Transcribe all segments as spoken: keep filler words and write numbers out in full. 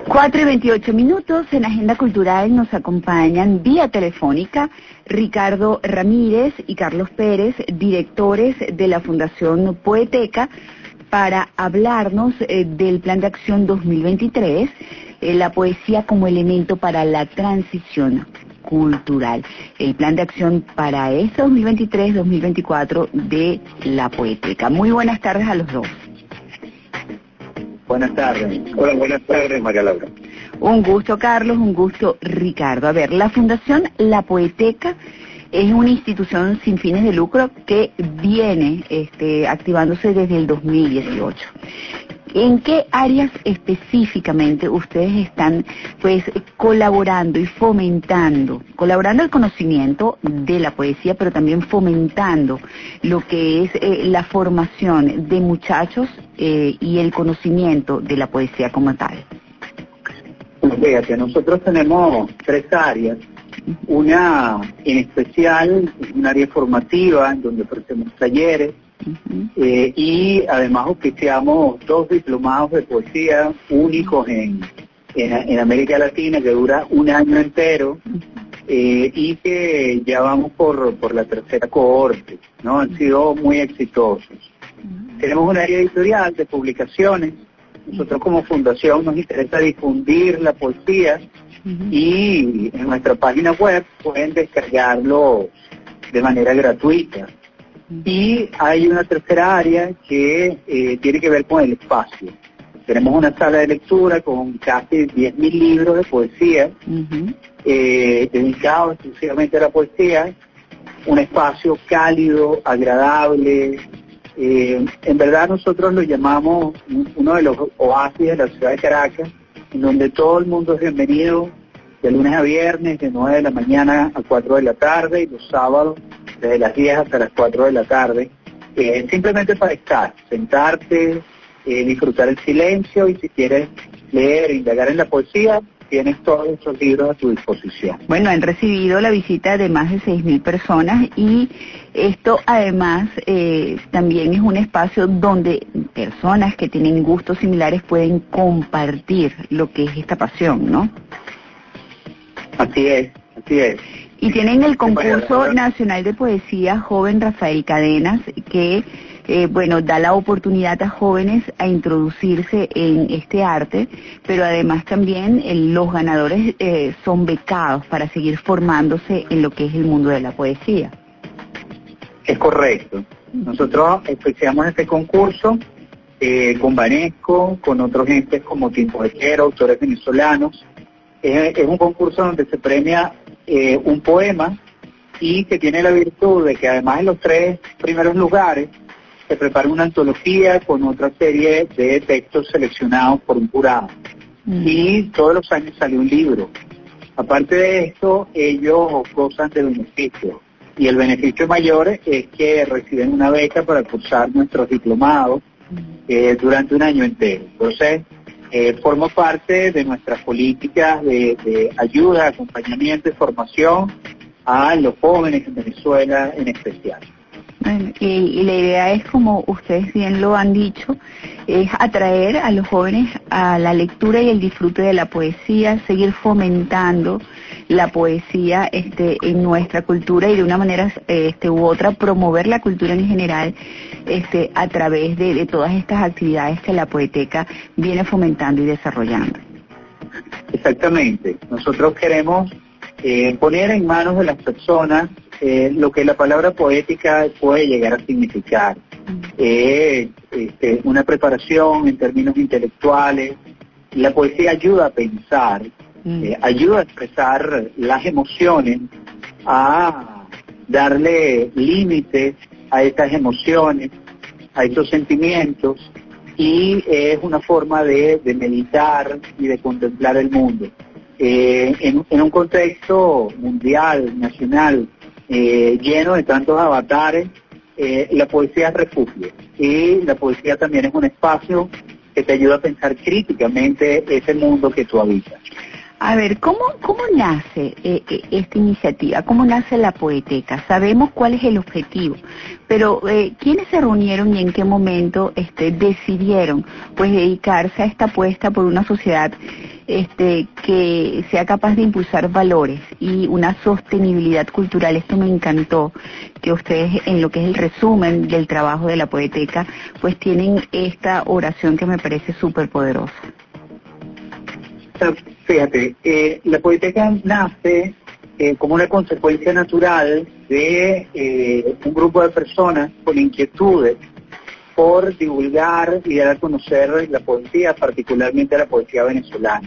Cuatro y veintiocho minutos. En Agenda Cultural nos acompañan vía telefónica Ricardo Ramírez y Carlos Pérez, directores de la Fundación Poeteca, para hablarnos eh, del Plan de Acción dos mil veintitrés, eh, la poesía como elemento para la transición cultural. El Plan de Acción para este dos mil veintitrés dos mil veinticuatro de la Poeteca. Muy buenas tardes a los dos. Buenas tardes. Hola, buenas tardes, María Laura. Un gusto, Carlos, un gusto, Ricardo. A ver, la Fundación La Poeteca es una institución sin fines de lucro que viene este, activándose desde el dos mil dieciocho. ¿En qué áreas específicamente ustedes están pues colaborando y fomentando, colaborando el conocimiento de la poesía, pero también fomentando lo que es eh, la formación de muchachos eh, y el conocimiento de la poesía como tal? Pues fíjate, nosotros tenemos tres áreas. Una en especial es un área formativa en donde ofrecemos talleres. Uh-huh. eh, y además oficiamos dos diplomados de poesía únicos en, en, en América Latina, que dura un año entero, eh, y que ya vamos por, por la tercera cohorte, ¿no? Han sido muy exitosos. Uh-huh. Tenemos un área editorial de publicaciones. Nosotros como fundación nos interesa difundir la poesía, uh-huh, y en nuestra página web pueden descargarlo de manera gratuita. Y hay una tercera área que eh, tiene que ver con el espacio. Tenemos una sala de lectura con casi diez mil libros de poesía, uh-huh, eh, dedicados exclusivamente a la poesía, un espacio cálido, agradable. Eh, en verdad nosotros lo llamamos uno de los oasis de la ciudad de Caracas, en donde todo el mundo es bienvenido de lunes a viernes, de nueve de la mañana a cuatro de la tarde, y los sábados desde las diez hasta las cuatro de la tarde, eh, simplemente para estar, sentarte, eh, disfrutar el silencio, y si quieres leer e indagar en la poesía, tienes todos estos libros a tu disposición. Bueno, han recibido la visita de más de seis mil personas, y esto además eh, también es un espacio donde personas que tienen gustos similares pueden compartir lo que es esta pasión, ¿no? Así es, así es. Y tienen el concurso nacional de poesía Joven Rafael Cadenas, que eh, bueno, da la oportunidad a jóvenes a introducirse en este arte, pero además también eh, los ganadores eh, son becados para seguir formándose en lo que es el mundo de la poesía. Es correcto. Nosotros auspiciamos este concurso eh, con Banesco, con otros entes como Team Poetero, autores venezolanos. Es, es un concurso donde se premia eh, un poema, y que tiene la virtud de que además en los tres primeros lugares se prepara una antología con otra serie de textos seleccionados por un jurado. Mm. Y todos los años sale un libro. Aparte de esto, ellos gozan de beneficios. Y el beneficio mayor es que reciben una beca para cursar nuestros diplomados eh, durante un año entero. Entonces, Eh, forma parte de nuestras políticas de, de ayuda, acompañamiento y formación a los jóvenes en Venezuela en especial. Bueno, y, y la idea es, como ustedes bien lo han dicho, es atraer a los jóvenes a la lectura y el disfrute de la poesía, seguir fomentando la poesía este, en nuestra cultura, y de una manera este, u otra promover la cultura en general este, a través de, de todas estas actividades que la Poeteca viene fomentando y desarrollando. Exactamente. Nosotros queremos eh, poner en manos de las personas eh, lo que la palabra poética puede llegar a significar. Eh, este, una preparación en términos intelectuales. La poesía ayuda a pensar, mm. eh, ayuda a expresar las emociones, a darle límites a estas emociones, a estos sentimientos, y es una forma de, de meditar y de contemplar el mundo. Eh, en, en un contexto mundial, nacional, eh, lleno de tantos avatares, eh, la poesía es refugio, y la poesía también es un espacio que te ayuda a pensar críticamente ese mundo que tú habitas. A ver, ¿cómo, cómo nace eh, esta iniciativa? ¿Cómo nace la Poeteca? Sabemos cuál es el objetivo, pero eh, ¿quiénes se reunieron y en qué momento este, decidieron pues dedicarse a esta apuesta por una sociedad este, que sea capaz de impulsar valores y una sostenibilidad cultural. Esto me encantó, que ustedes en lo que es el resumen del trabajo de la Poeteca, pues tienen esta oración que me parece súper poderosa. Fíjate, eh, la Poeteca nace eh, como una consecuencia natural de eh, un grupo de personas con inquietudes por divulgar y dar a conocer la poesía, particularmente la poesía venezolana.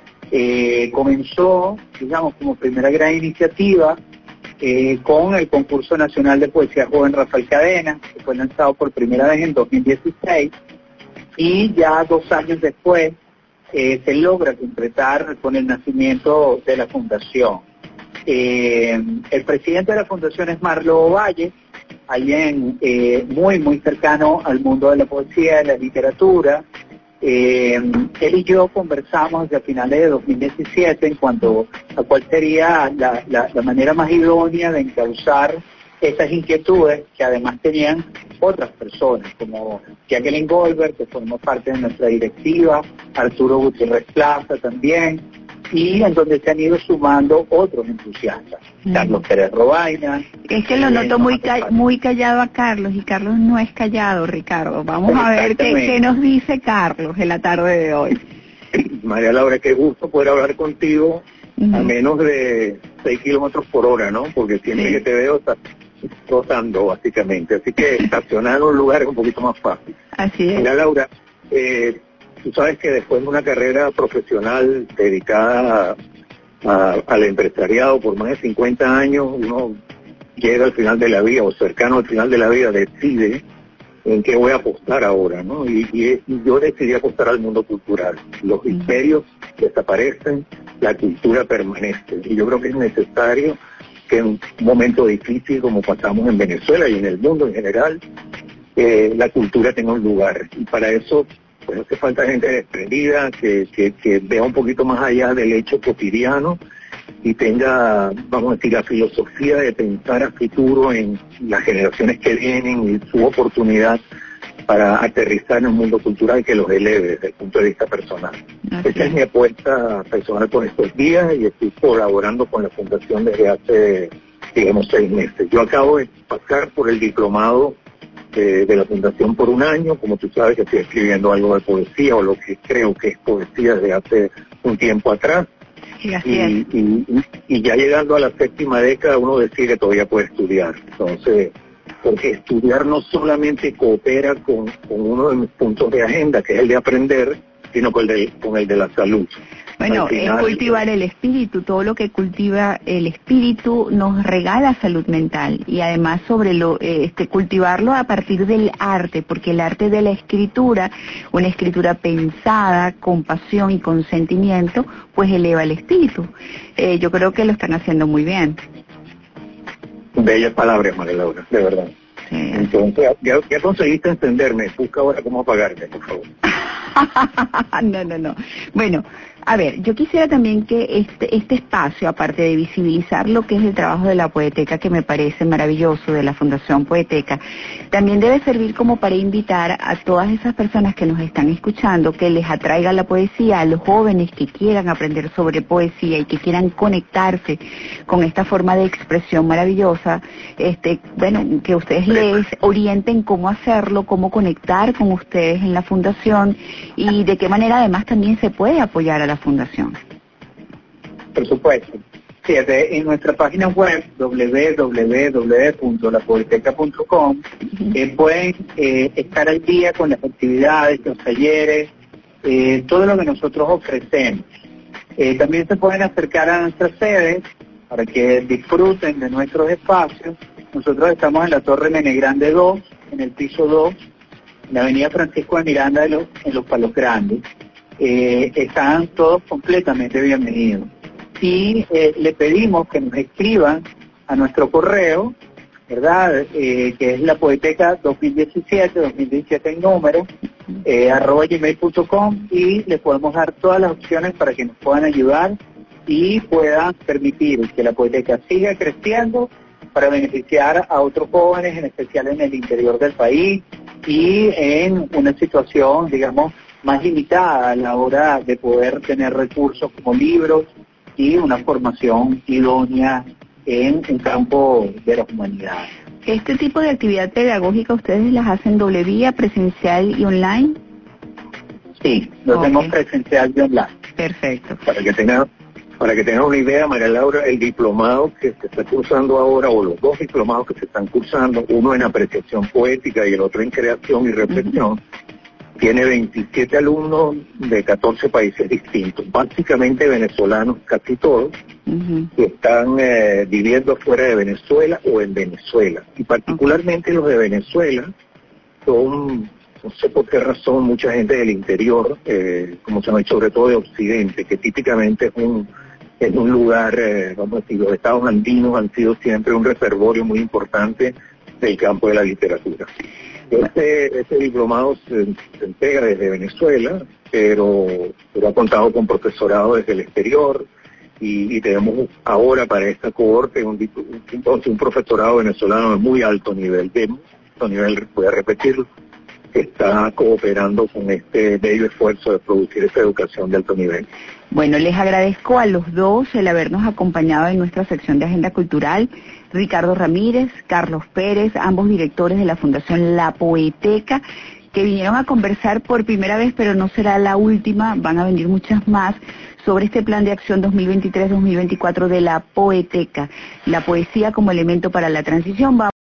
Eh, comenzó, digamos, como primera gran iniciativa eh, con el Concurso Nacional de Poesía Joven Rafael Cadena, que fue lanzado por primera vez en dos mil dieciséis, y ya dos años después eh, se logra concretar con el nacimiento de la fundación. Eh, el presidente de la fundación es Marlo Valle, alguien eh, muy, muy cercano al mundo de la poesía, de la literatura. Eh, él y yo conversamos desde finales de dos mil diecisiete en cuanto a cuál sería la, la, la manera más idónea de encauzar esas inquietudes que además tenían otras personas, como Jacqueline Goldberg, que formó parte de nuestra directiva, Arturo Gutiérrez Plaza también, y en donde se han ido sumando otros entusiastas, mm. Carlos Pérez Robaina. Es que lo noto muy ca muy callado a Carlos, y Carlos no es callado, Ricardo. Vamos a ver qué, qué nos dice Carlos en la tarde de hoy. María Laura, qué gusto poder hablar contigo uh-huh. a menos de seis kilómetros por hora, ¿no? Porque siempre sí. que te veo estás rotando, básicamente. Así que estacionar en un lugar es un poquito más fácil. Así es. María Laura, eh, tú sabes que después de una carrera profesional dedicada a, a, al empresariado por más de cincuenta años, uno llega al final de la vida, o cercano al final de la vida, decide en qué voy a apostar ahora, ¿no? Y, y, y yo decidí apostar al mundo cultural. Los mm. imperios desaparecen, la cultura permanece. Y yo creo que es necesario que en un momento difícil como pasamos en Venezuela y en el mundo en general, eh, la cultura tenga un lugar. Y para eso pues hace falta gente desprendida, que, que, que vea un poquito más allá del hecho cotidiano y tenga, vamos a decir, la filosofía de pensar a futuro en las generaciones que vienen y su oportunidad para aterrizar en un mundo cultural que los eleve desde el punto de vista personal. Okay. Esa es mi apuesta personal por estos días y estoy colaborando con la Fundación desde hace, digamos, seis meses. Yo acabo de pasar por el diplomado de, de la Fundación por un año, como tú sabes que estoy escribiendo algo de poesía o lo que creo que es poesía desde hace un tiempo atrás. Y, y, y, y ya llegando a la séptima década uno decide que todavía puede estudiar. Entonces, porque estudiar no solamente coopera con, con uno de mis puntos de agenda, que es el de aprender, sino con el de, con el de la salud. Bueno, final, es cultivar el espíritu. Todo lo que cultiva el espíritu nos regala salud mental, y además sobre lo este cultivarlo a partir del arte, porque el arte de la escritura, una escritura pensada con pasión y con sentimiento, pues eleva el espíritu. Eh, yo creo que lo están haciendo muy bien. Bellas palabras, María Laura, de verdad. Sí. Entonces, ya, ya conseguiste entenderme. Busca ahora cómo apagarme, por favor. No, no, no. Bueno, a ver, yo quisiera también que este este espacio, aparte de visibilizar lo que es el trabajo de la Poeteca, que me parece maravilloso, de la Fundación Poeteca, también debe servir como para invitar a todas esas personas que nos están escuchando, que les atraiga la poesía, a los jóvenes que quieran aprender sobre poesía y que quieran conectarse con esta forma de expresión maravillosa, este, bueno, que ustedes les orienten cómo hacerlo, cómo conectar con ustedes en la Fundación y de qué manera además también se puede apoyar a la Fundación. Por supuesto. Fíjate, en nuestra página web doble u doble u doble u punto la poeteca punto com uh-huh. eh, pueden eh, estar al día con las actividades, los talleres, eh, todo lo que nosotros ofrecemos. Eh, también se pueden acercar a nuestras sedes para que disfruten de nuestros espacios. Nosotros estamos en la Torre Mene Grande dos, en el piso dos, en la avenida Francisco de Miranda de los, en Los Palos Grandes. Eh, están todos completamente bienvenidos. Y eh, le pedimos que nos escriban a nuestro correo, ¿verdad? Eh, que es la Poeteca dos mil diecisiete, dos mil diecisiete en número, eh, arroba gmail punto com, y les podemos dar todas las opciones para que nos puedan ayudar y puedan permitir que la Poeteca siga creciendo para beneficiar a otros jóvenes, en especial en el interior del país y en una situación, digamos, más limitada a la hora de poder tener recursos como libros y una formación idónea en un campo de las humanidades. ¿Este tipo de actividad pedagógica ustedes las hacen doble vía, presencial y online? Sí, lo Okay. hacemos presencial y online. Perfecto. Para que tengan para que tengan una idea, María Laura, el diplomado que se está cursando ahora, o los dos diplomados que se están cursando, uno en apreciación poética y el otro en creación y reflexión, uh-huh. tiene veintisiete alumnos de catorce países distintos, básicamente venezolanos casi todos, uh-huh. que están eh, viviendo fuera de Venezuela o en Venezuela. Y particularmente okay. los de Venezuela son, no sé por qué razón, mucha gente del interior, eh, como se llama, sobre todo de Occidente, que típicamente es un, es un lugar, eh, vamos a decir, los estados andinos han sido siempre un reservorio muy importante del campo de la literatura. Este, este diplomado se, se integra desde Venezuela, pero, pero ha contado con profesorado desde el exterior, y, y tenemos ahora para esta cohorte un, un, un profesorado venezolano de muy alto nivel, de muy alto nivel, voy a repetirlo, que está cooperando con este bello esfuerzo de producir esta educación de alto nivel. Bueno, les agradezco a los dos el habernos acompañado en nuestra sección de Agenda Cultural. Ricardo Ramírez, Carlos Pérez, ambos directores de la Fundación La Poeteca, que vinieron a conversar por primera vez, pero no será la última, van a venir muchas más, sobre este plan de acción dos mil veintitrés dos mil veinticuatro de La Poeteca, la poesía como elemento para la transición.